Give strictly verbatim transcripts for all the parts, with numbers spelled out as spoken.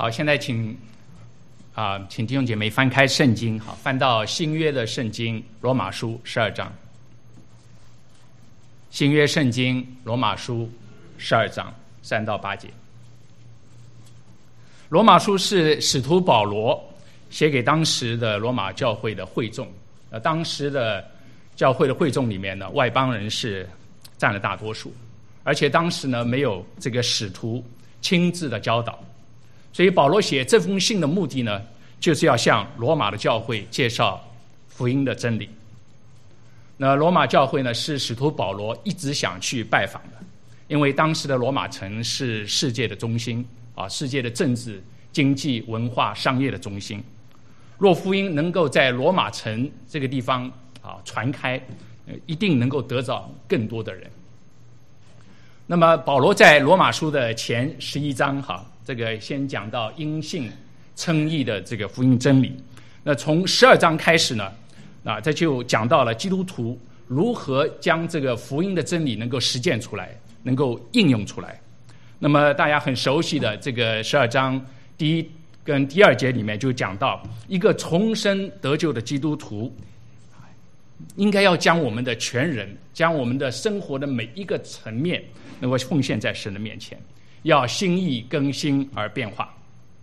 好，现在请啊、呃，请弟兄姐妹翻开圣经，好，翻到新约的圣经罗马书十二章。新约圣经罗马书十二章三到八节。罗马书是使徒保罗写给当时的罗马教会的会众。呃，当时的教会的会众里面呢，外邦人是占了大多数，而且当时呢没有这个使徒亲自的教导，所以保罗写这封信的目的呢，就是要向罗马的教会介绍福音的真理。那罗马教会呢，是使徒保罗一直想去拜访的，因为当时的罗马城是世界的中心啊，世界的政治、经济、文化、商业的中心。若福音能够在罗马城这个地方啊传开，一定能够得到更多的人。那么保罗在罗马书的前十一章哈，这个先讲到因信称义的这个福音真理。那从十二章开始呢，啊，这就讲到了基督徒如何将这个福音的真理能够实践出来，能够应用出来。那么大家很熟悉的这个十二章第一跟第二节里面就讲到，一个重生得救的基督徒应该要将我们的全人，将我们的生活的每一个层面能够奉献在神的面前，要心意更新而变化。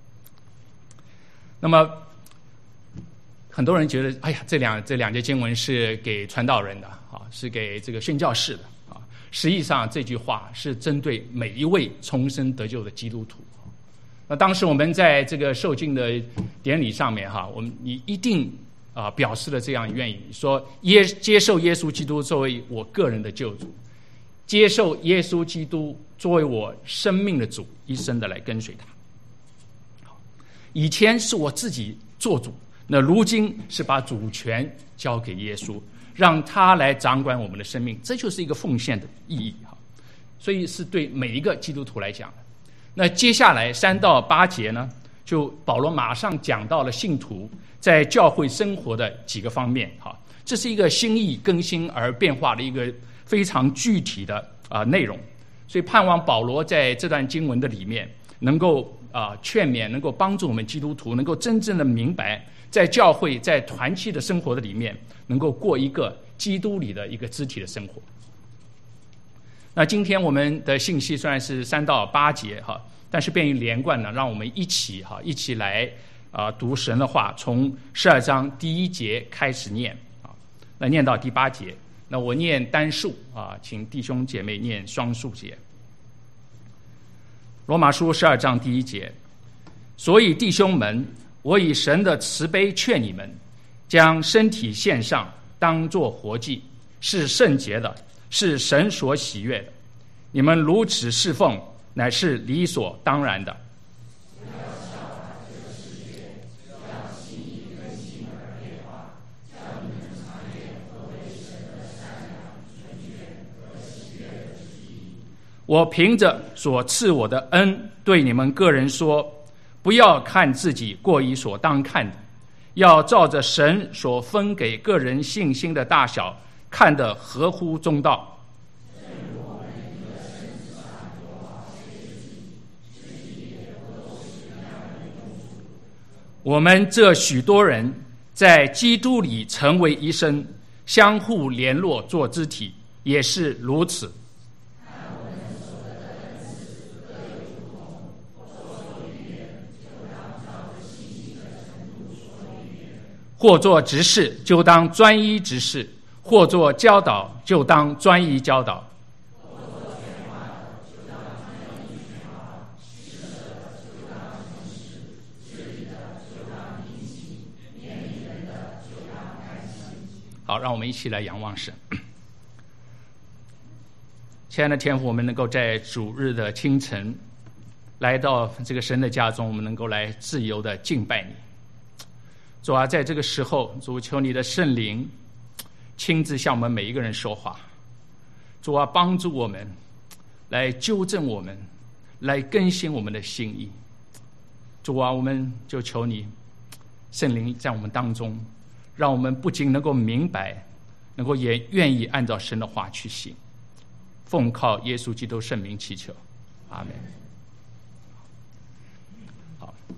那么很多人觉得，哎呀，这两这两节经文是给传道人的啊，是给这个宣教士的啊。实际上这句话是针对每一位重生得救的基督徒。那当时我们在这个受浸的典礼上面哈，我们你一定啊、呃、表示了这样愿意，说耶接受耶稣基督作为我个人的救主，接受耶稣基督作为我生命的主，一生的来跟随他。以前是我自己做主，那如今是把主权交给耶稣，让他来掌管我们的生命，这就是一个奉献的意义哈。所以是对每一个基督徒来讲的。那接下来三到八节呢，就保罗马上讲到了信徒在教会生活的几个方面哈，这是一个心意更新而变化的一个非常具体的啊、呃、内容。所以盼望保罗在这段经文的里面能够啊、呃、劝勉，能够帮助我们基督徒能够真正的明白，在教会在团契的生活的里面，能够过一个基督里的一个肢体的生活。那今天我们的信息虽然是三到八节哈，但是便于连贯呢，让我们一起哈一起来啊、呃、读神的话，从十二章第一节开始念啊，那念到第八节。那我念单数啊，请弟兄姐妹念双数节。罗马书十二章第一节，所以弟兄们，我以神的慈悲劝你们，将身体献上，当作活祭，是圣洁的，是神所喜悦的。你们如此侍奉，乃是理所当然的。我凭着所赐我的恩，对你们个人说，不要看自己过于所当看的，要照着神所分给个人信心的大小，看得合乎中道。我们这许多人在基督里成为一身，相互联络做肢体，也是如此。或做执事，就当专一执事；或做教导，就当专一教导。好，让我们一起来仰望神。亲爱的天父，我们能够在主日的清晨来到这个神的家中，我们能够来自由的敬拜你。主啊，在这个时候，主求你的圣灵亲自向我们每一个人说话。主啊，帮助我们，来纠正我们，来更新我们的心意。主啊，我们就求你圣灵在我们当中，让我们不仅能够明白，能够也愿意按照神的话去行。奉靠耶稣基督圣名祈求，阿们。好，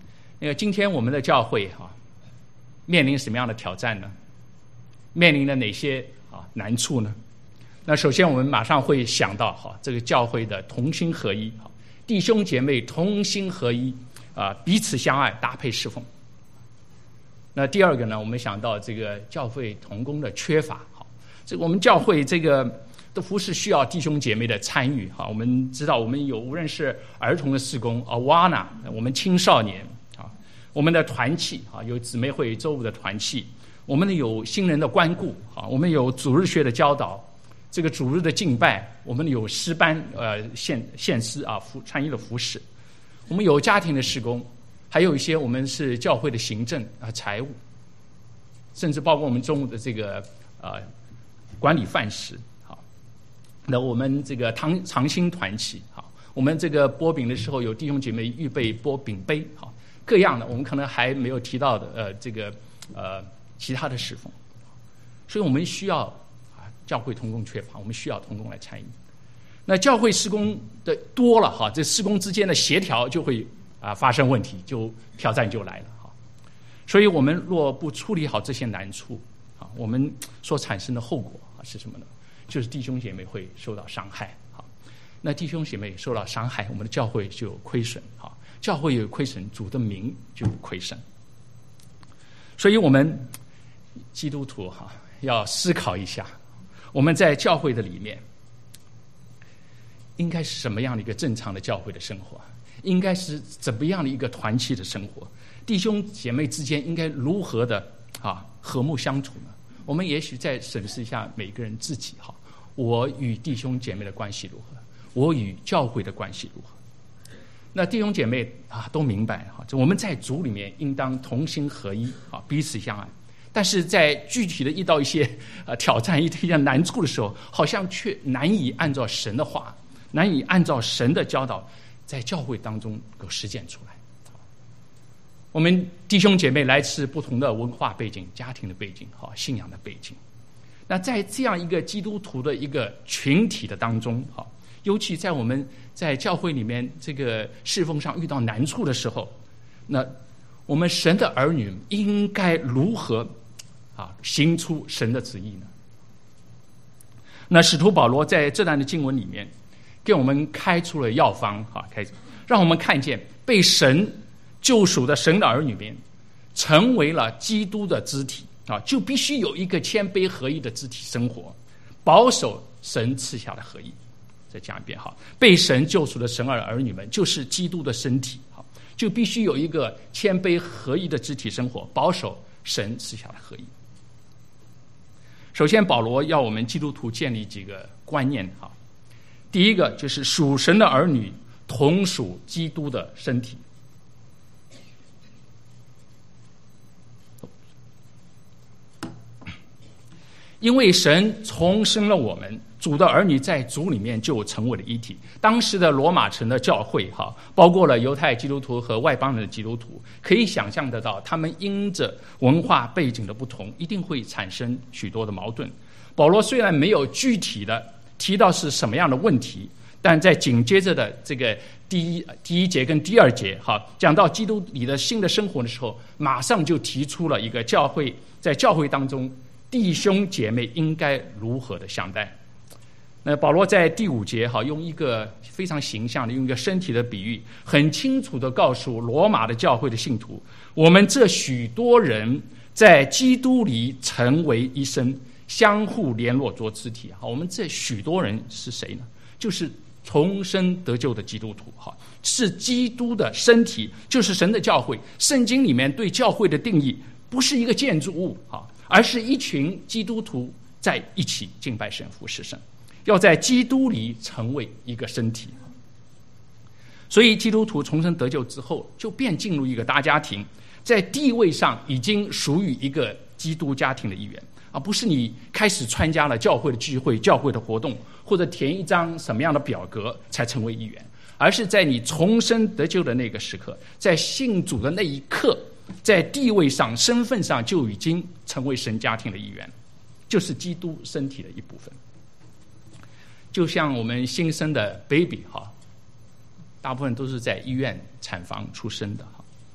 那个今天我们的教会哈、啊，面临什么样的挑战呢？面临了哪些啊难处呢？那首先我们马上会想到哈、啊，这个教会的同心合一，哈、啊，弟兄姐妹同心合一啊，彼此相爱，搭配侍奉。那第二个呢，我们想到这个教会同工的缺乏，哈，这个我们教会这个的服事需要弟兄姐妹的参与，哈，我们知道我们有无论是儿童的事工 Awana， 我们青少年啊，我们的团契啊，有姊妹会周五的团契，我们有新人的关顾啊，我们有主日学的教导，这个主日的敬拜，我们有诗班呃献献诗啊，服参与的服事，我们有家庭的事工。还有一些我们是教会的行政啊、财务，甚至包括我们中午的这个呃管理饭食，好，那我们这个长长青团契，好，我们这个拨饼的时候有弟兄姐妹预备拨饼杯，好，各样的我们可能还没有提到的呃这个呃其他的侍奉，所以我们需要啊教会同工缺乏，我们需要同工来参与。那教会事工的多了哈，这事工之间的协调就会。啊，发生问题就挑战就来了哈，所以我们若不处理好这些难处啊，我们所产生的后果啊是什么呢？就是弟兄姐妹会受到伤害。好，那弟兄姐妹受到伤害，我们的教会就有亏损。好，教会有亏损，主的名就有亏损。所以我们基督徒哈要思考一下，我们在教会的里面应该是什么样的一个正常的教会的生活？应该是怎么样的一个团契的生活？弟兄姐妹之间应该如何的啊和睦相处呢？我们也许再审视一下每个人自己哈，我与弟兄姐妹的关系如何？我与教会的关系如何？那弟兄姐妹啊都明白哈，我们在主里面应当同心合一啊，彼此相爱。但是在具体的遇到一些呃挑战、一些难处的时候，好像却难以按照神的话，难以按照神的教导。在教会当中有实践出来。我们弟兄姐妹来自不同的文化背景、家庭的背景、哈信仰的背景。那在这样一个基督徒的一个群体的当中，哈，尤其在我们在教会里面这个侍奉上遇到难处的时候，那我们神的儿女应该如何啊行出神的旨意呢？那使徒保罗在这段的经文里面。给我们开出了药方啊，开让我们看见被神救赎的神的儿女们成为了基督的肢体啊，就必须有一个谦卑合一的肢体生活，保守神赐下的合一。再讲一遍哈，被神救赎的神儿儿女们就是基督的身体，好，就必须有一个谦卑合一的肢体生活，保守神赐下的合一。首先，保罗要我们基督徒建立几个观念哈。第一个就是属神的儿女同属基督的身体，因为神重生了我们，主的儿女在主里面就成为了一体。当时的罗马城的教会哈，包括了犹太基督徒和外邦人的基督徒，可以想象得到，他们因着文化背景的不同，一定会产生许多的矛盾。保罗虽然没有具体的提到是什么样的问题，但在紧接着的这个第一第一节跟第二节，哈，讲到基督里的新的生活的时候，马上就提出了一个教会在教会当中弟兄姐妹应该如何的相待。那保罗在第五节哈，用一个非常形象的，用一个身体的比喻，很清楚的告诉罗马的教会的信徒，我们这许多人在基督里成为一身。相互联络做肢体，好，我们这许多人是谁呢？就是重生得救的基督徒，哈，是基督的身体，就是神的教会。圣经里面对教会的定义，不是一个建筑物，哈，而是一群基督徒在一起敬拜神、服侍神，要在基督里成为一个身体。所以基督徒重生得救之后，就便进入一个大家庭，在地位上已经属于一个基督家庭的一员。而不是你开始参加了教会的聚会、教会的活动，或者填一张什么样的表格才成为一员，而是在你重生得救的那个时刻，在信主的那一刻，在地位上、身份上就已经成为神家庭的一员，就是基督身体的一部分。就像我们新生的 baby 哈，大部分都是在医院产房出生的哈。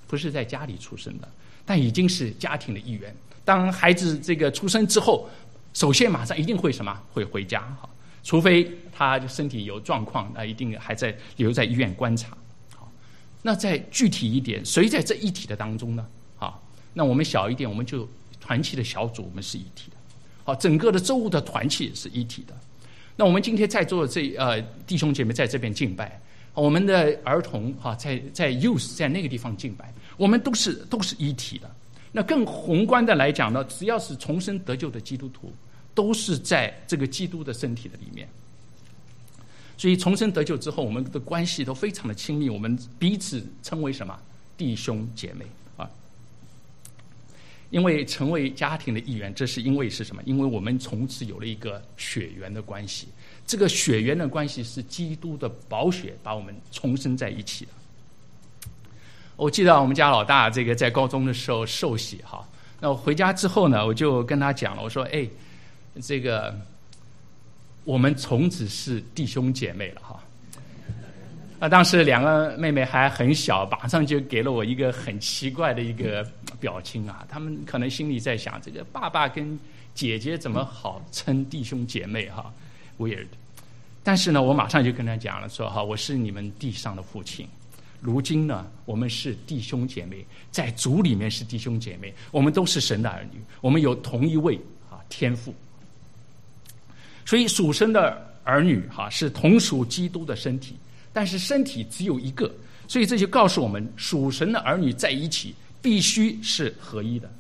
不是在家里出生的，但已经是家庭的一员。当孩子这个出生之后，首先马上一定会什么？会回家哈，除非他身体有状况，那一定还在留在医院观察。好，那再具体一点，谁在这一体的当中呢？好，那我们小一点，我们就团契的小组，我们是一体的。好，整个的周五的团契是一体的。那我们今天在座的这呃弟兄姐妹在这边敬拜，我们的儿童哈在在 youth 在那个地方敬拜，我们都是都是一体的。那更宏观的来讲呢，只要是重生得救的基督徒，都是在这个基督的身体的里面。所以重生得救之后，我们的关系都非常的亲密，我们彼此称为什么？弟兄姐妹啊。因为成为家庭的一员，这是因为是什么？因为我们从此有了一个血缘的关系，这个血缘的关系是基督的宝血把我们重生在一起的。我记得我们家老大这个在高中的时候受洗哈，那我回家之后呢，我就跟他讲了，我说：“哎，这个我们从此是弟兄姐妹了哈。”那当时两个妹妹还很小，马上就给了我一个很奇怪的一个表情啊，他们可能心里在想：这个爸爸跟姐姐怎么好称弟兄姐妹哈 ？Weird。但是呢，我马上就跟他讲了，说：“哈，我是你们地上的父亲。”如今呢，我们是弟兄姐妹，在主里面是弟兄姐妹，我们都是神的儿女，我们有同一位啊天父。所以属神的儿女哈是同属基督的身体，但是身体只有一个，所以这就告诉我们，属神的儿女在一起必须是合一的。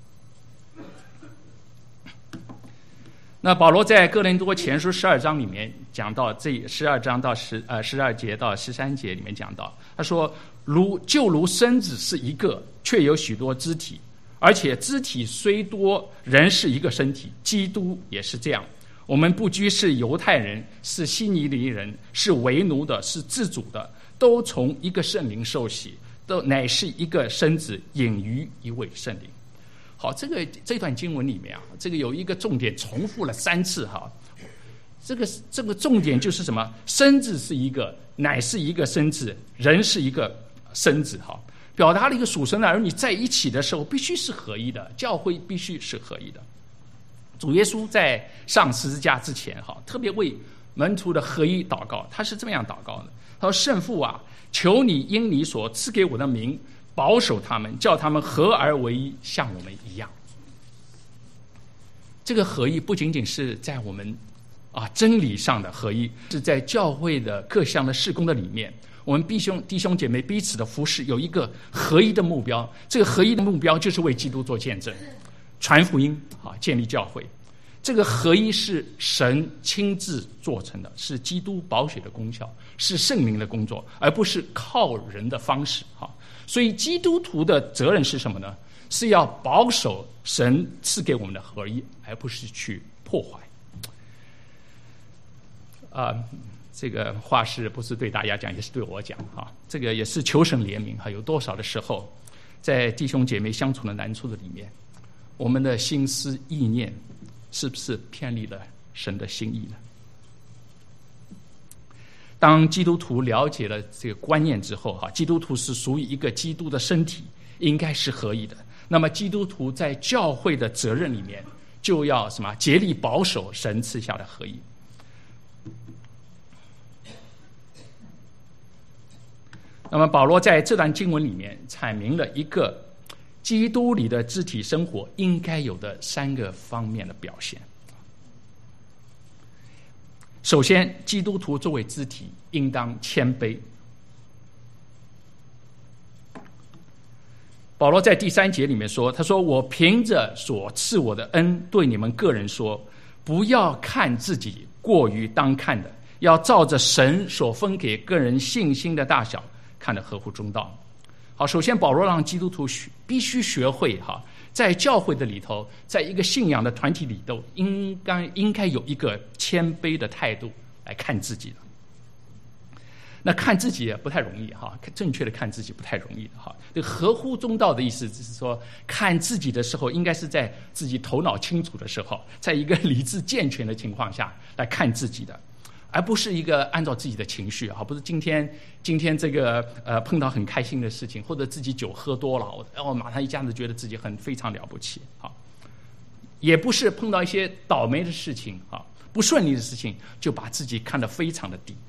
那保罗在哥林多前书十二章里面讲到，这十二章到十呃十二节到十三节里面讲到，他说：“如就如身子是一个，却有许多肢体，而且肢体虽多，人是一个身体。基督也是这样。我们不拘是犹太人，是希尼尼人，是为奴的，是自主的，都从一个圣灵受洗，都乃是一个身子，隐于一位圣灵。”好，这个这段经文里面啊，这个有一个重点重复了三次哈。这个这个重点就是什么？身子是一个，乃是一个身子，人是一个身子哈。表达了一个属神的儿女在一起的时候，必须是合一的，教会必须是合一的。主耶稣在上十字架之前哈，特别为门徒的合一祷告，他是这么样祷告的：他说：“圣父啊，求你因你所赐给我的名，保守他们，叫他们合而为一，像我们一样。”这个合一不仅仅是在我们啊真理上的合一，是在教会的各项的事工的里面，我们弟兄弟兄姐妹彼此的服事有一个合一的目标。这个合一的目标就是为基督做见证，传福音啊，建立教会。这个合一是神亲自做成的，是基督宝血的功效，是圣灵的工作，而不是靠人的方式哈。所以基督徒的责任是什么呢？是要保守神赐给我们的合一，而不是去破坏。啊、呃，这个话是不是对大家讲，也是对我讲哈。这个也是求神怜悯哈。有多少的时候，在弟兄姐妹相处的难处的里面，我们的心思意念是不是偏离了神的心意呢？当基督徒了解了这个观念之后哈，基督徒是属于一个基督的身体，应该是合一的。那么基督徒在教会的责任里面，就要什么？竭力保守神赐下的合一。那么保罗在这段经文里面阐明了一个基督里的肢体生活应该有的三个方面的表现。首先，基督徒作为肢体应当谦卑。保罗在第三节里面说，他说：“我凭着所赐我的恩，对你们个人说，不要看自己过于当看的，要照着神所分给个人信心的大小，看得合乎中道。”好，首先保罗让基督徒必须学会哈，在教会的里头，在一个信仰的团体里头，应该应该有一个谦卑的态度来看自己的。那看自己也不太容易哈，正确的看自己不太容易的哈。这个合乎中道的意思就是说，看自己的时候，应该是在自己头脑清楚的时候，在一个理智健全的情况下来看自己的， 而不是一个按照自己的情绪啊，不是今天今天这个呃碰到很开心的事情，或者自己酒喝多了，然后马上一下子觉得自己很非常了不起啊，也不是碰到一些倒霉的事情啊、不顺利的事情，就把自己看得非常的低。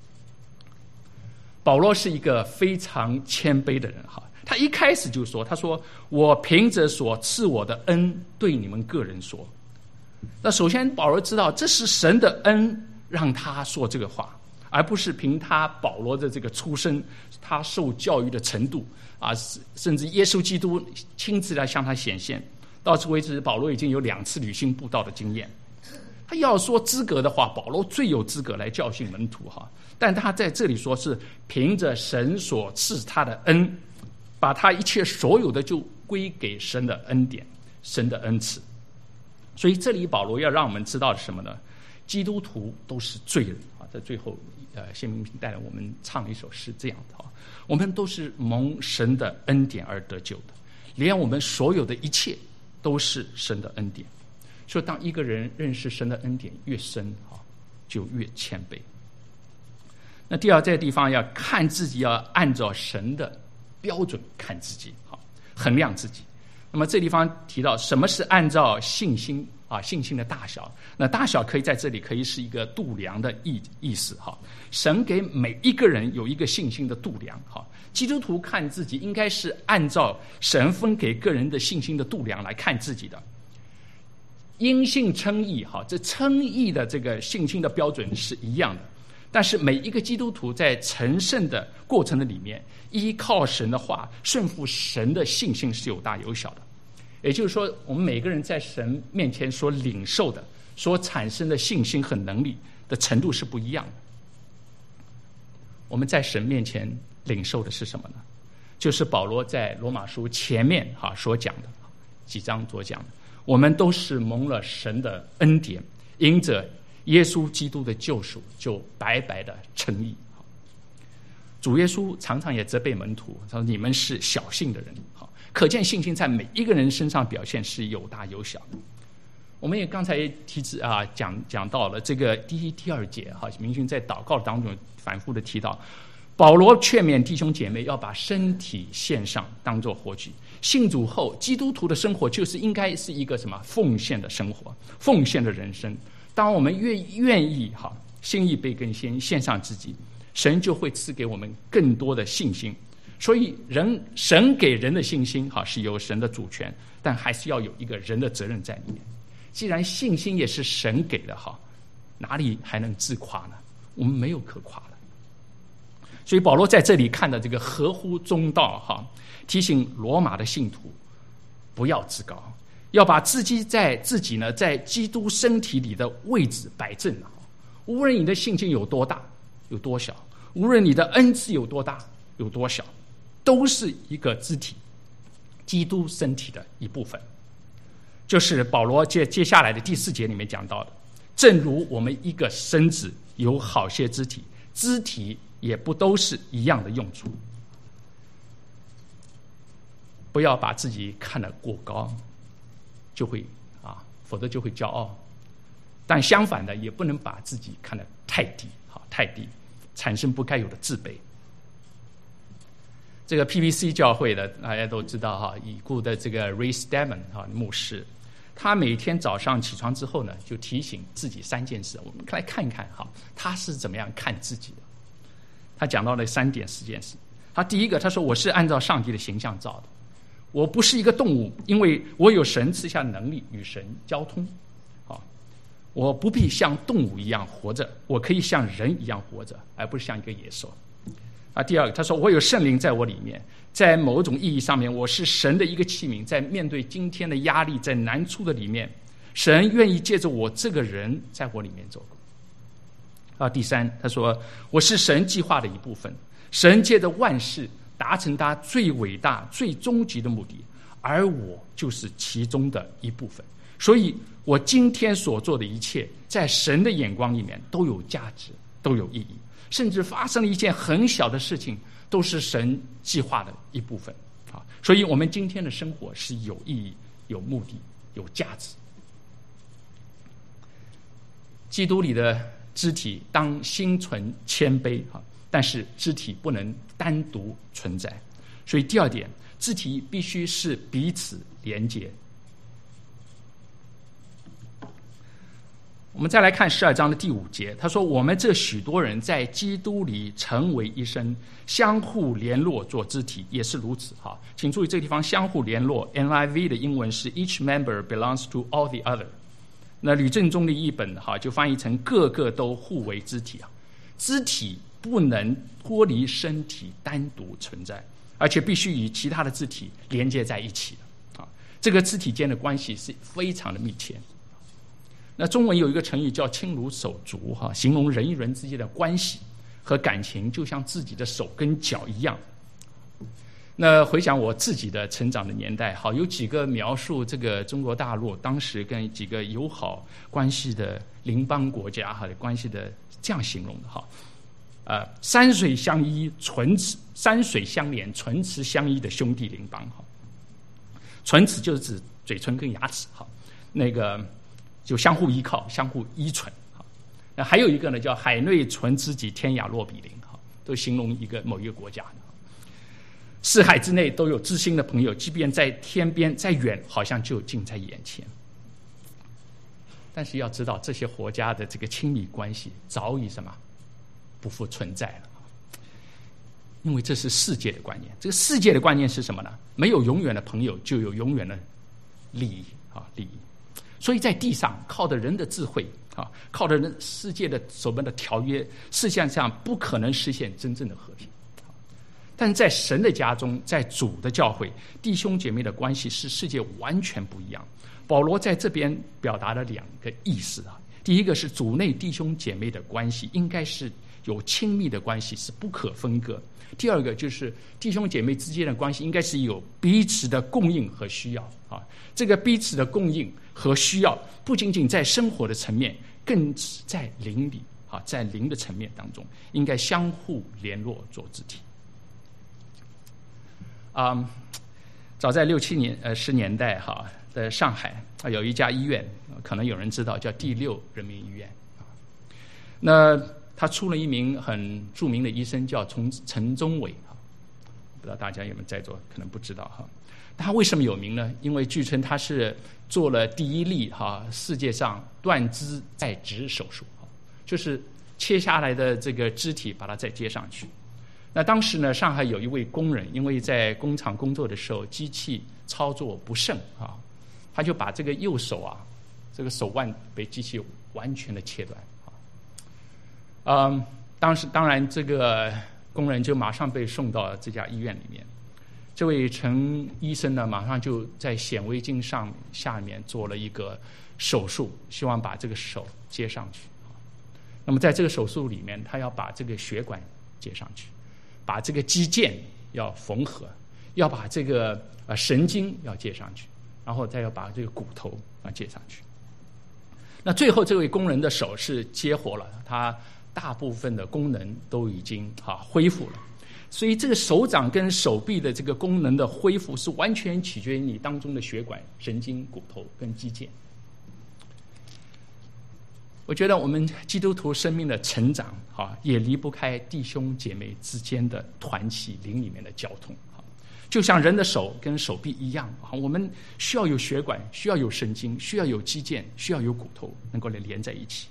保罗是一个非常谦卑的人哈，他一开始就说：“他说我凭着所赐我的恩对你们个人说。”那首先保罗知道这是神的恩让他说这个话，而不是凭他保罗的这个出身，他受教育的程度啊，甚至耶稣基督亲自来向他显现。到此为止，保罗已经有两次旅行布道的经验。他要说资格的话，保罗最有资格来教训门徒哈。但他在这里说是凭着神所赐他的恩，把他一切所有的就归给神的恩典，神的恩赐。所以这里保罗要让我们知道什么呢？基督徒都是罪人啊！在最后，呃，谢明平带领我们唱一首诗，这样的啊，我们都是蒙神的恩典而得救的，连我们所有的一切都是神的恩典。所以，当一个人认识神的恩典越深啊，就越谦卑。那第二，这个地方要看自己，要按照神的标准看自己，好衡量自己。那么这地方提到什么是按照信心啊，信心的大小。那大小可以在这里可以是一个度量的意意思哈。神给每一个人有一个信心的度量哈。基督徒看自己应该是按照神分给个人的信心的度量来看自己的。因信称义哈，这称义的这个信心的标准是一样的。但是每一个基督徒在成圣的过程的里面，依靠神的话，顺服神的信心是有大有小的。也就是说，我们每个人在神面前所领受的、所产生的信心和能力的程度是不一样的。我们在神面前领受的是什么呢？就是保罗在罗马书前面哈所讲的几章所讲的，我们都是蒙了神的恩典，因着耶稣基督的救赎，就白白的称义。主耶稣常常也责备门徒，他说：“你们是小信的人。”好，可见信心在每一个人身上表现是有大有小的。我们也刚才提子啊讲讲到了这个第一、第二节哈，明勋在祷告当中反复的提到，保罗劝勉弟兄姐妹要把身体献上，当作活祭。信主后，基督徒的生活就是应该是一个什么奉献的生活，奉献的人生。当我们越愿意哈，心意被更新，献上自己，神就会赐给我们更多的信心。所以人神给人的信心哈是有神的主权，但还是要有一个人的责任在里面。既然信心也是神给的哈，哪里还能自夸呢？我们没有可夸的。所以保罗在这里看到这个合乎中道哈，提醒罗马的信徒不要自高，要把自己在自己呢在基督身体里的位置摆正。无论你的信心有多大有多小，无论你的恩赐有多大有多小，都是一个肢体，基督身体的一部分。就是保罗接接下来的第四节里面讲到的，正如我们一个身子有好些肢体，肢体也不都是一样的用处。不要把自己看得过高，就会啊，否则就会骄傲。但相反的，也不能把自己看得太低，好太低，产生不该有的自卑。这个 P V C 教会的大家都知道哈，已故的这个 Ray Stedman 哈牧师，他每天早上起床之后呢，就提醒自己三件事。我们来看一看哈，他是怎么样看自己的。他讲到了三点四件事。他第一个，他说我是按照上帝的形象造的。我不是一个动物，因为我有神赐下能力与神交通。好，我不必像动物一样活着，我可以像人一样活着，而不是像一个野兽。啊，第二个，他说我有圣灵在我里面，在某种意义上面，我是神的一个器皿，在面对今天的压力，在难处的里面，神愿意借着我这个人在我里面走。啊，第三，他说我是神计划的一部分，神借着万事达成他最伟大、最终极的目的，而我就是其中的一部分。所以我今天所做的一切，在神的眼光里面都有价值，都有意义。甚至发生了一件很小的事情，都是神计划的一部分啊！所以我们今天的生活是有意义、有目的、有价值。基督里的肢体当心存谦卑哈，但是肢体不能单独存在。所以第二点，肢体必须是彼此连结。我们再来看十二章的第五节，他说：“我们这许多人在基督里成为一身，相互联络做肢体，也是如此。”哈，请注意这个地方相互联络 ，N I V 的英文是 Each member belongs to all the other。那吕正中的译本哈就翻译成个个都互为肢体啊，肢体不能脱离身体单独存在，而且必须与其他的肢体连接在一起啊。这个肢体间的关系是非常的密切。那中文有一个成语叫亲如手足哈，形容人与人之间的关系和感情就像自己的手跟脚一样。那回想我自己的成长的年代，好，有几个描述这个中国大陆当时跟几个友好关系的邻邦国家哈的关系的这样形容的哈，呃，山水相依，唇齿山水相连，唇齿相依的兄弟邻邦哈。唇齿就是指嘴唇跟牙齿哈，那个就相互依靠，相互依存哈。那还有一个呢，叫海内存知己，天涯若比邻哈，都形容一个某一个国家的。四海之内都有知心的朋友，即便在天边再远，好像就近在眼前。但是要知道，这些国家的这个亲密关系早已什么不复存在了，因为这是世界的观念。这个世界的观念是什么呢？没有永远的朋友，就有永远的利益啊，利益。所以在地上靠着人的智慧啊，靠着人世界的所谓的条约，世界上不可能实现真正的和平。但在神的家中，在主的教会，弟兄姐妹的关系是世界完全不一样。保罗在这边表达了两个意思啊，第一个是主内弟兄姐妹的关系应该是有亲密的关系，是不可分割。第二个就是弟兄姐妹之间的关系应该是有彼此的供应和需要啊。这个彼此的供应和需要，不仅仅在生活的层面，更在灵里啊，在灵的层面当中，应该相互联络做肢体。啊、嗯，早在六七年呃十年代哈的上海啊，有一家医院，可能有人知道，叫第六人民医院啊。那他出了一名很著名的医生，叫陈陈忠伟啊，不知道大家有没有在座，可能不知道哈。他为什么有名呢？因为据称他是做了第一例哈世界上断肢再植手术，就是切下来的这个肢体把它再接上去。那当时呢，上海有一位工人，因为在工厂工作的时候机器操作不慎啊，他就把这个右手啊，这个手腕被机器完全的切断啊。嗯，当时当然这个工人就马上被送到这家医院里面。这位陈医生呢，马上就在显微镜上下面做了一个手术，希望把这个手接上去。那么在这个手术里面，他要把这个血管接上去，把这个肌腱要缝合，要把这个呃神经要接上去，然后再要把这个骨头啊接上去。那最后这位工人的手是接活了，他大部分的功能都已经啊恢复了。所以这个手掌跟手臂的这个功能的恢复是完全取决于你当中的血管、神经、骨头跟肌腱。我觉得我们基督徒生命的成长啊，也离不开弟兄姐妹之间的团契、灵里面的交通啊。就像人的手跟手臂一样啊，我们需要有血管，需要有神经，需要有肌腱，需要有骨头，能够来连在一起。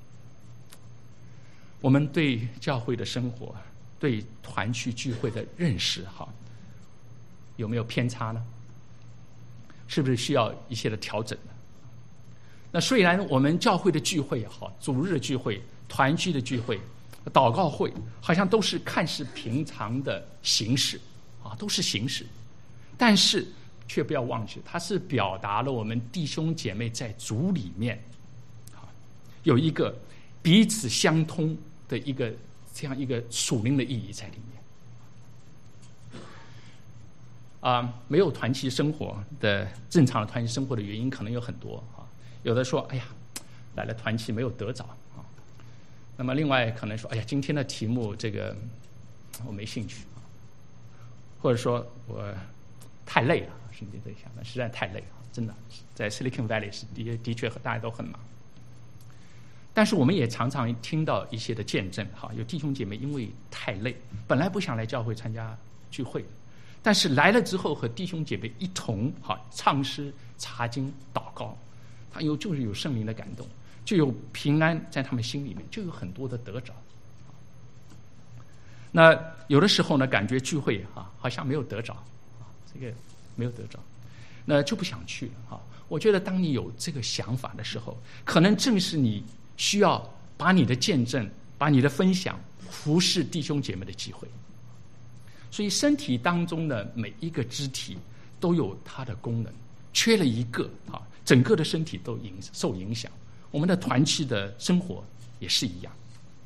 我们对教会的生活，对团契聚会的认识哈，有没有偏差呢？是不是需要一些的调整呢？那虽然我们教会的聚会也好，主日的聚会、团契的聚会、祷告会，好像都是看似平常的形式啊，都是形式，但是却不要忘记，它是表达了我们弟兄姐妹在主里面啊有一个彼此相通的一个这样一个属灵的意义在里面。啊，没有团契生活的正常的团契生活的原因可能有很多啊。有的说，哎呀，来了团契没有得着啊。那么另外可能说，哎呀，今天的题目这个我没兴趣啊，或者说我太累了，甚至在想，实在太累了，真的在 Silicon Valley 是的的确大家都很忙。 但是我们也常常听到一些的见证，哈，有弟兄姐妹因为太累，本来不想来教会参加聚会，但是来了之后和弟兄姐妹一同哈唱诗、查经、祷告，他有就是有圣灵的感动，就有平安在他们心里面，就有很多的得着。那有的时候呢，感觉聚会哈好像没有得着啊，这个没有得着，那就不想去了哈。我觉得当你有这个想法的时候，可能正是你需要把你的见证、把你的分享服侍弟兄姐妹的机会。所以身体当中的每一个肢体都有它的功能，缺了一个啊，整个的身体都影受影响。我们的团契的生活也是一样。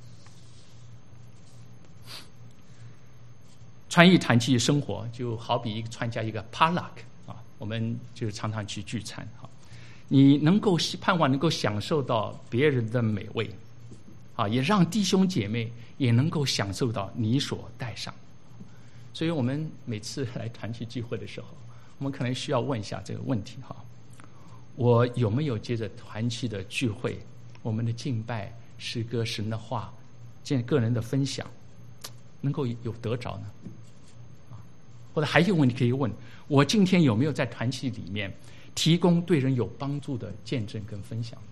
传艺团契生活就好比一个参加一个 potluck 啊，我们就常常去聚餐哈。你能够盼望能够享受到别人的美味，啊，也让弟兄姐妹也能够享受到你所带上。所以我们每次来团契聚会的时候，我们可能需要问一下这个问题哈：我有没有接着团契的聚会，我们的敬拜、诗歌、神的话、见个人的分享，能够有得着呢？或者还有一个问题可以问：我今天有没有在团契里面提供对人有帮助的见证跟分享？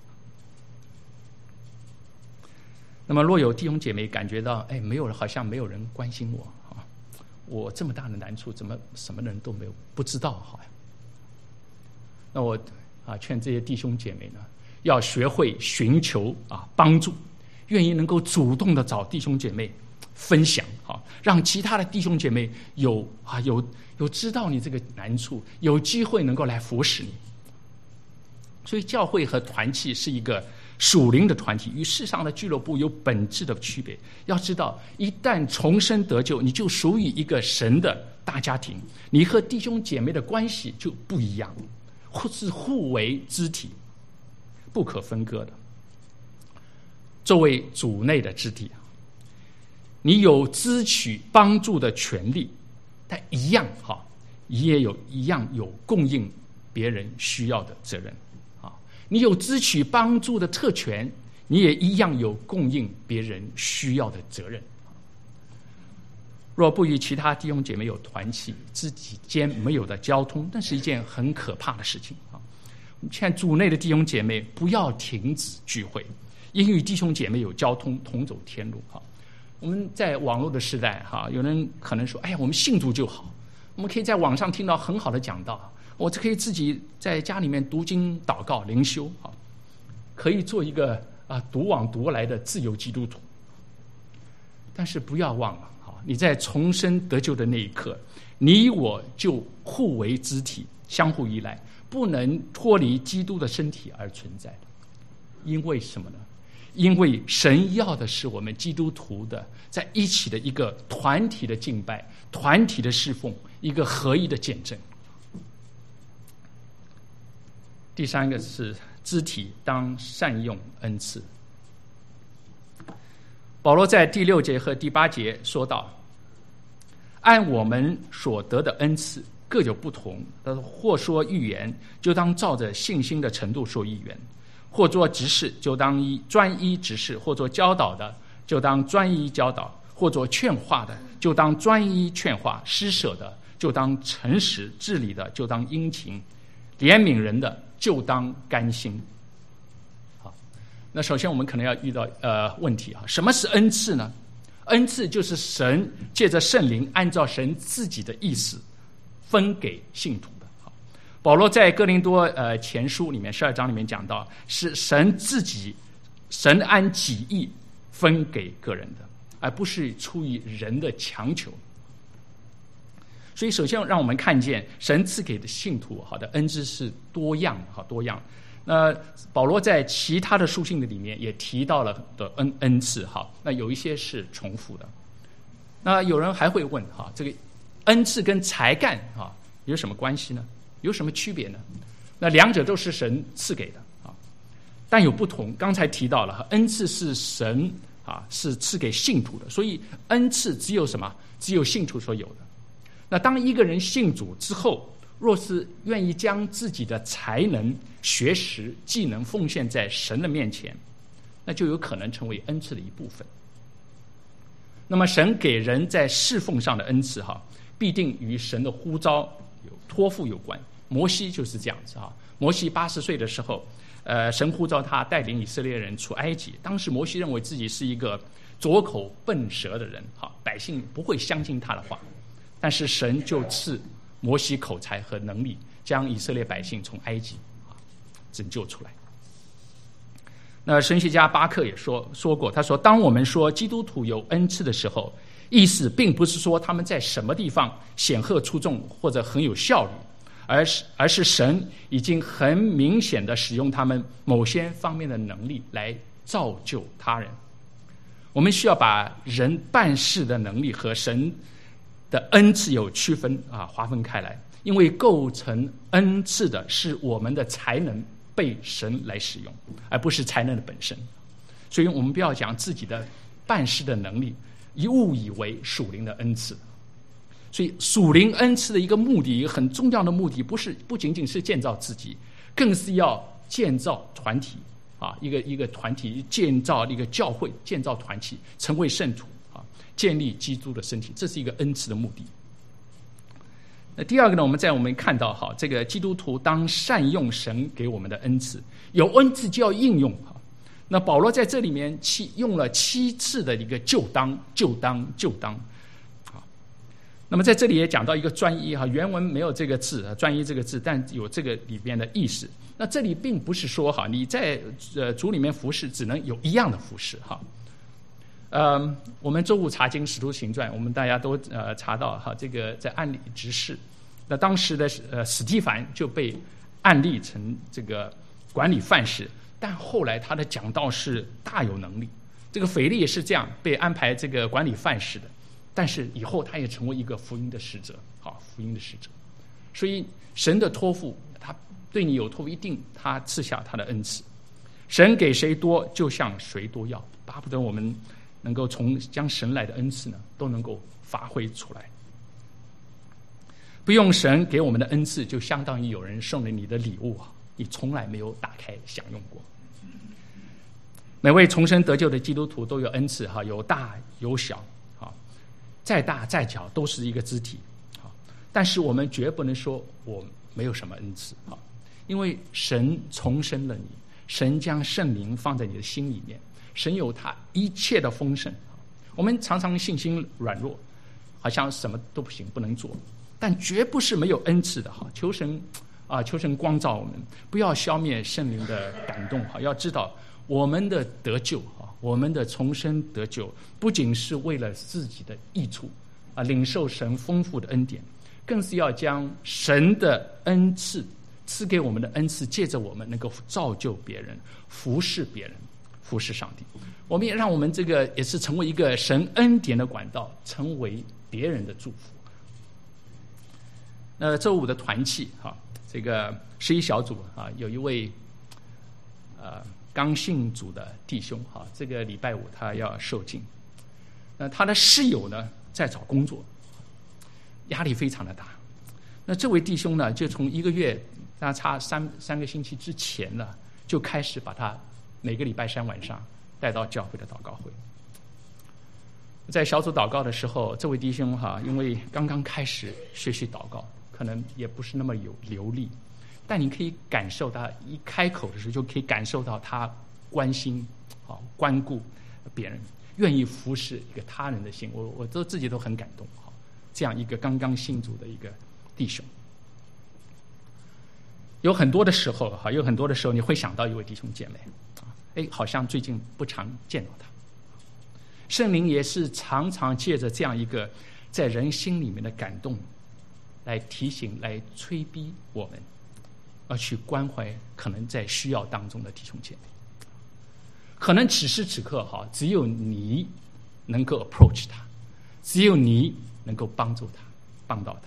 那么若有弟兄姐妹感觉到，哎，没有人，好像没有人关心我啊，我这么大的难处，怎么什么人都没有，不知道好呀？那我啊劝这些弟兄姐妹呢，要学会寻求啊帮助，愿意能够主动的找弟兄姐妹分享，好，让其他的弟兄姐妹有啊有有知道你这个难处，有机会能够来服侍你。所以教会和团契是一个属灵的团体，与世上的俱乐部有本质的区别。要知道，一旦重生得救，你就属于一个神的大家庭，你和弟兄姐妹的关系就不一样，或是互为肢体，不可分割的。作为主内的肢体，你有支取帮助的权利，但一样哈，你也有一样有供应别人需要的责任啊。你有支取帮助的特权，你也一样有供应别人需要的责任。若不与其他弟兄姐妹有团契，肢体间没有的交通，那是一件很可怕的事情啊。劝主内的弟兄姐妹不要停止聚会，因与弟兄姐妹有交通，同走天路哈。我们在网络的时代哈，有人可能说，哎呀，我们信主就好，我们可以在网上听到很好的讲道，我可以自己在家里面读经、祷告、灵修，哈，可以做一个啊独往独来的自由基督徒。但是不要忘了，哈，你在重生得救的那一刻，你我就互为肢体，相互依赖，不能脱离基督的身体而存在。因为什么呢？因为神要的是我们基督徒的在一起的一个团体的敬拜、团体的侍奉，一个合一的见证。第三个是肢体当善用恩赐。保罗在第六节和第八节说到，按我们所得的恩赐各有不同，或说预言，就当照着信心的程度说预言；或做执事，就当依专一执事；或做教导的，就当专一教导；或做劝化的，就当专一劝化；施舍的，就当诚实；治理的，就当殷勤；怜悯人的，就当甘心。好，那首先我们可能要遇到呃问题啊，什么是恩赐呢？恩赐就是神借着圣灵，按照神自己的意思分给信徒的。保罗在哥林多呃前书里面十二章里面讲到，是神自己神按己意分给个人的，而不是出于人的强求。所以首先让我们看见神赐给的信徒好的恩赐是多样好多样。那保罗在其他的书信的里面也提到了的恩恩赐哈，那有一些是重复的。那有人还会问哈，这个恩赐跟才干哈有什么关系呢？有什么区别呢？那两者都是神赐给的啊，但有不同。刚才提到了，恩赐是神啊是赐给信徒的，所以恩赐只有什么？只有信徒所有的。那当一个人信主之后，若是愿意将自己的才能、学识、技能奉献在神的面前， 那就有可能成为恩赐的一部分。那么神给人在侍奉上的恩赐哈，必定与神的呼召有托付有关。摩西就是这样子哈，摩西八十岁的时候，呃，神呼召他带领以色列人出埃及。当时摩西认为自己是一个拙口笨舌的人哈，百姓不会相信他的话，但是神就赐摩西口才和能力，将以色列百姓从埃及啊拯救出来。那神学家巴克也说说过，他说，当我们说基督徒有恩赐的时候，意思并不是说他们在什么地方显赫出众或者很有效率，而是而是神已经很明显的使用他们某些方面的能力来造就他人。我们需要把人办事的能力和神的恩赐有区分啊，划分开来，因为构成恩赐的是我们的才能被神来使用，而不是才能的本身。所以我们不要讲自己的办事的能力，一误以为属灵的恩赐。所以属灵恩赐的一个目的，一个很重要的目的，不是不仅仅是建造自己，更是要建造团体啊，一个一个团体，建造一个教会，建造团体，成为圣徒啊，建立基督的身体，这是一个恩赐的目的。那第二个呢，我们在我们看到哈，这个基督徒当善用神给我们的恩赐，有恩赐就要应用哈。那保罗在这里面七用了七次的一个就当就当就当，好，那么在这里也讲到一个专一哈，原文没有这个字专一这个字，但有这个里边的意思。那这里并不是说哈，你在呃主里面服侍只能有一样的服侍哈。呃，我们周五查经《使徒行传》，我们大家都呃查到哈，这个在按立执事，那当时的呃史蒂凡就被按立成这个管理范式，但后来他的讲道是大有能力。这个腓力也是这样被安排这个管理范式的，但是以后他也成为一个福音的使者，好，福音的使者。所以神的托付，他对你有托付，一定他赐下他的恩赐。神给谁多，就向谁多要，巴不得我们能够从将神来的恩赐呢，都能够发挥出来。不用神给我们的恩赐，就相当于有人送了你的礼物啊，你从来没有打开享用过。每位重生得救的基督徒都有恩赐哈，有大有小啊，再大再小都是一个肢体啊。但是我们绝不能说我没有什么恩赐啊，因为神重生了你，神将圣灵放在你的心里面。神有他一切的丰盛，我们常常信心软弱，好像什么都不行，不能做，但绝不是没有恩赐的哈。求神啊，求神光照我们，不要消灭圣灵的感动哈。要知道我们的得救哈，我们的重生得救，不仅是为了自己的益处啊，领受神丰富的恩典，更是要将神的恩赐赐给我们的恩赐，借着我们能够造就别人，服侍别人。服侍上帝，我们也让我们这个也是成为一个神恩典的管道，成为别人的祝福。那周五的团契哈，这个十一小组啊，有一位呃刚信主的弟兄哈，这个礼拜五他要受浸，那他的室友呢在找工作，压力非常的大。那这位弟兄呢，就从一个月，那差三三个星期之前呢，就开始把他每个礼拜三晚上带到教会的祷告会。在小组祷告的时候，这位弟兄哈，因为刚刚开始学习祷告，可能也不是那么有流利，但你可以感受到，一开口的时候就可以感受到他关心、啊关顾别人，愿意服侍一个他人的心。我我都自己都很感动哈，这样一个刚刚信主的一个弟兄。有很多的时候哈，有很多的时候你会想到一位弟兄姐妹。哎，好像最近不常见到他。圣灵也是常常借着这样一个在人心里面的感动，来提醒、来催逼我们，而去关怀可能在需要当中的弟兄姐妹。可能此时此刻哈，只有你能够 approach 他，只有你能够帮助他，帮到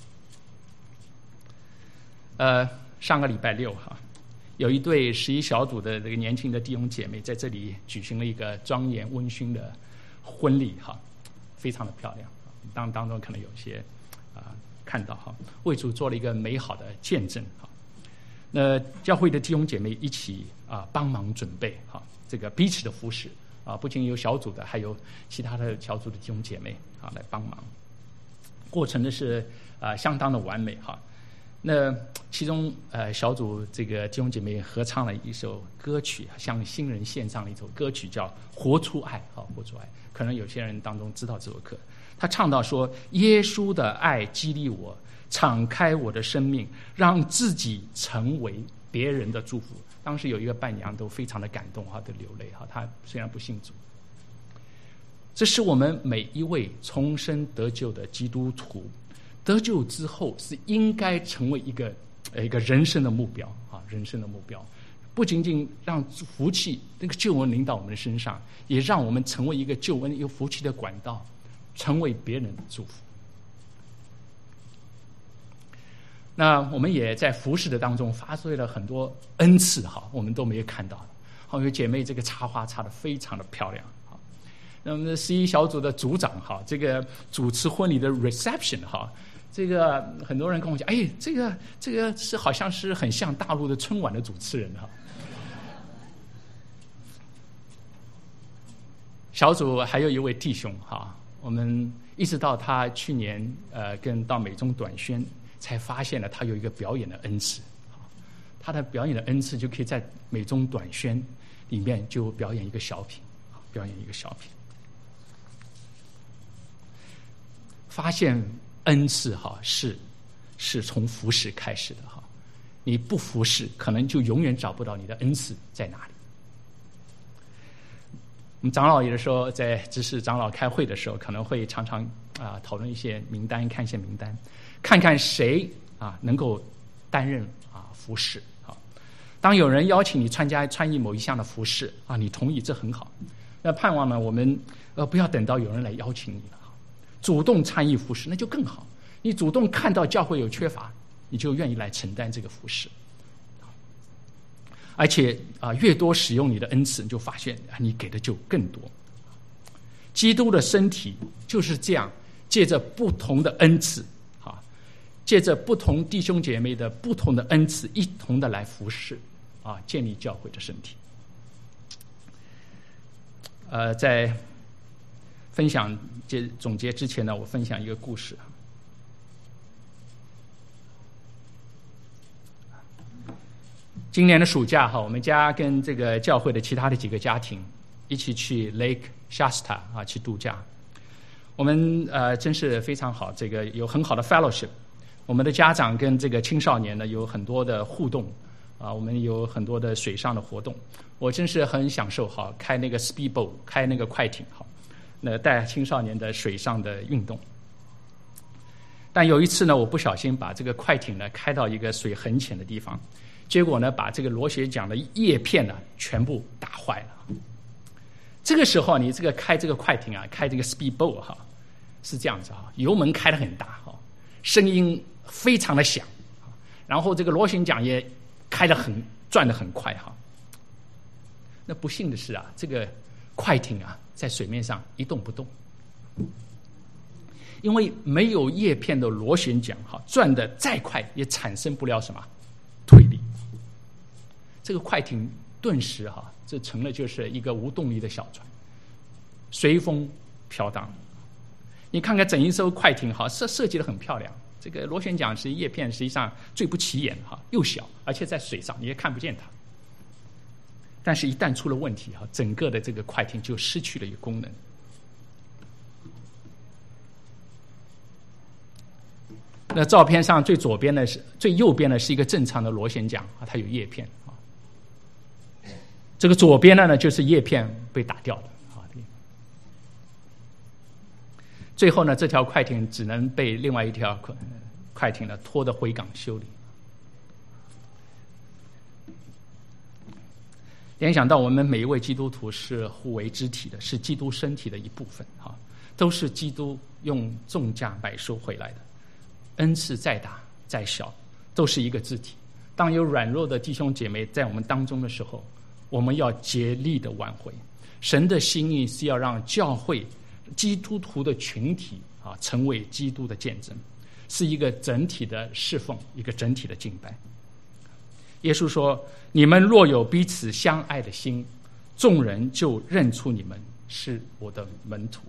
他。呃，上个礼拜六哈。有一对十一小组的这个年轻的弟兄姐妹在这里举行了一个庄严温馨的婚礼哈，非常的漂亮。当当中可能有些啊、呃、看到哈，为主做了一个美好的见证哈。 那教会的弟兄姐妹一起啊帮忙准备哈、啊、这个彼此的服侍啊，不仅有小组的，还有其他的小组的弟兄姐妹啊来帮忙。过程呢是啊相当的完美哈、啊。那其中呃小组这个弟兄姐妹合唱了一首歌曲，向新人献上了一首歌曲叫《活出爱》哈，活出爱。可能有些人当中知道这首歌，他唱到说：耶稣的爱激励我，敞开我的生命，让自己成为别人的祝福。当时有一个伴娘都非常的感动哈，都流泪哈。他虽然不信主，这是我们每一位重生得救的基督徒得救之后是应该成为一个呃一个人生的目标啊，人生的目标，不仅仅让福气那个救恩临到我们的身上，也让我们成为一个救恩有福气的管道，成为别人的祝福。那我们也在服侍的当中发挥了很多恩赐哈，我们都没有看到。好，有姐妹这个插花插得非常的漂亮。那么十一小组的组长哈，这个主持婚礼的 reception 哈，这个很多人跟我讲，哎，这个这个是好像是很像大陆的春晚的主持人哈。小组还有一位弟兄哈，我们一直到他去年呃跟到美中短宣，才发现了他有一个表演的恩赐，他的表演的恩赐就可以在美中短宣里面就表演一个小品，表演一个小品。发现恩赐哈是是从服侍开始的哈，你不服侍，可能就永远找不到你的恩赐在哪里。我们长老有的时候在执事长老开会的时候，可能会常常啊、呃、讨论一些名单，看一些名单，看看谁啊能够担任啊服侍啊。当有人邀请你参加参与某一项的服侍啊，你同意，这很好。那盼望呢，我们呃不要等到有人来邀请你了。主动参与服侍那就更好，你主动看到教会有缺乏，你就愿意来承担这个服侍，而且啊，越多使用你的恩赐，你就发现啊，你给的就更多。基督的身体就是这样，借着不同的恩赐，啊，借着不同弟兄姐妹的不同的恩赐，一同的来服侍，啊，建立教会的身体。呃，在分享结总结之前呢，我分享一个故事。今年的暑假哈，我们家跟这个教会的其他的几个家庭一起去 Lake Shasta 啊去度假。我们呃真是非常好，这个有很好的 fellowship。我们的家长跟这个青少年呢有很多的互动啊，我们有很多的水上的活动。我真是很享受哈，开那个 speedboat， 开那个快艇哈。那带青少年的水上的运动，但有一次呢，我不小心把这个快艇呢开到一个水很浅的地方，结果呢，把这个螺旋桨的叶片呢全部打坏了。这个时候，你这个开这个快艇啊，开这个 speedboat 哈，是这样子哈，油门开得很大哈，声音非常的响，然后这个螺旋桨也开得很转得很快哈。那不幸的是啊，这个快艇啊，在水面上一动不动，因为没有叶片的螺旋桨，哈，转得再快也产生不了什么推力。这个快艇顿时哈，这成了就是一个无动力的小船，随风飘荡。你看看整一艘快艇哈，设设计得很漂亮，这个螺旋桨是叶片，实际上最不起眼哈，又小，而且在水上你也看不见它。但是，一旦出了问题哈，整个的这个快艇就失去了一个功能。那照片上最左边的是最右边的是一个正常的螺旋桨啊，它有叶片啊。这个左边的呢，就是叶片被打掉的啊。最后呢，这条快艇只能被另外一条快快艇呢拖着回港修理。联想到我们每一位基督徒是互为肢体的，是基督身体的一部分哈，都是基督用重价买收回来的。恩赐再大再小，都是一个肢体。当有软弱的弟兄姐妹在我们当中的时候，我们要竭力的挽回。神的心意是要让教会基督徒的群体啊，成为基督的见证，是一个整体的侍奉，一个整体的敬拜。 耶稣说：“你们若有彼此相爱的心，众人就认出你们是我的门徒。”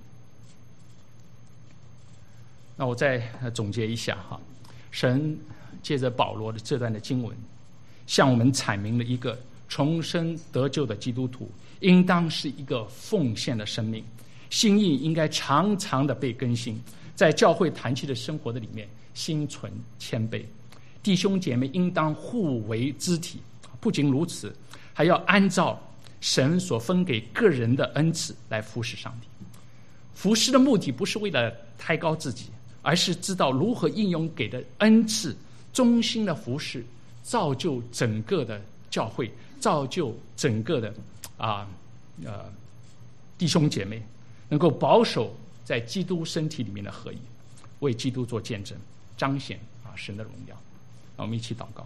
那我再总结一下哈，神借着保罗的这段的经文，向我们阐明了一个重生得救的基督徒应当是一个奉献的生命，心意应该常常的被更新，在教会团契的生活的里面心存谦卑，弟兄姐妹应当互为肢体，不仅如此，还要按照神所分给个人的恩赐来服侍上帝。服侍的目的不是为了抬高自己，而是知道如何应用给的恩赐，忠心的服侍，造就整个的教会，造就整个的啊呃弟兄姐妹，能够保守在基督身体里面的合一，为基督做见证，彰显啊神的荣耀。让我们一起祷告。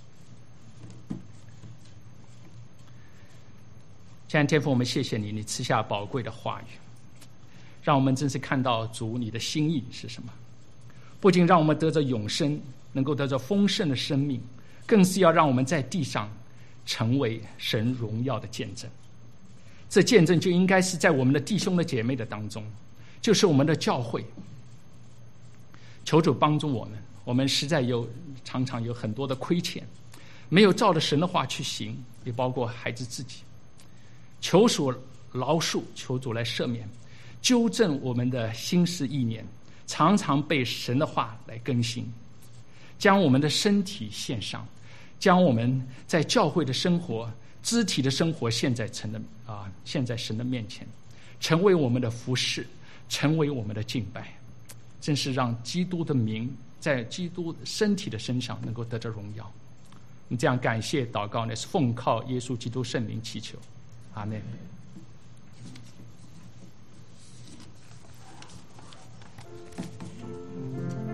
亲爱的天父，我们谢谢你，你赐下宝贵的话语，让我们真是看到主你的心意是什么。不仅让我们得着永生，能够得着丰盛的生命，更是要让我们在地上成为神荣耀的见证。这见证就应该是在我们的弟兄的姐妹的当中，就是我们的教会。求主帮助我们，我们实在有常常有很多的亏欠，没有照着神的话去行，也包括孩子自己。求主饶恕，求主来赦免，纠正我们的心思意念，常常被神的话来更新，将我们的身体献上，将我们在教会的生活、肢体的生活献在神的啊，献在神的面前，成为我们的服事，成为我们的敬拜，真是让基督的名在基督身体的身上能够得着荣耀。你这样感谢祷告呢，是奉靠耶稣基督圣名祈求，阿们。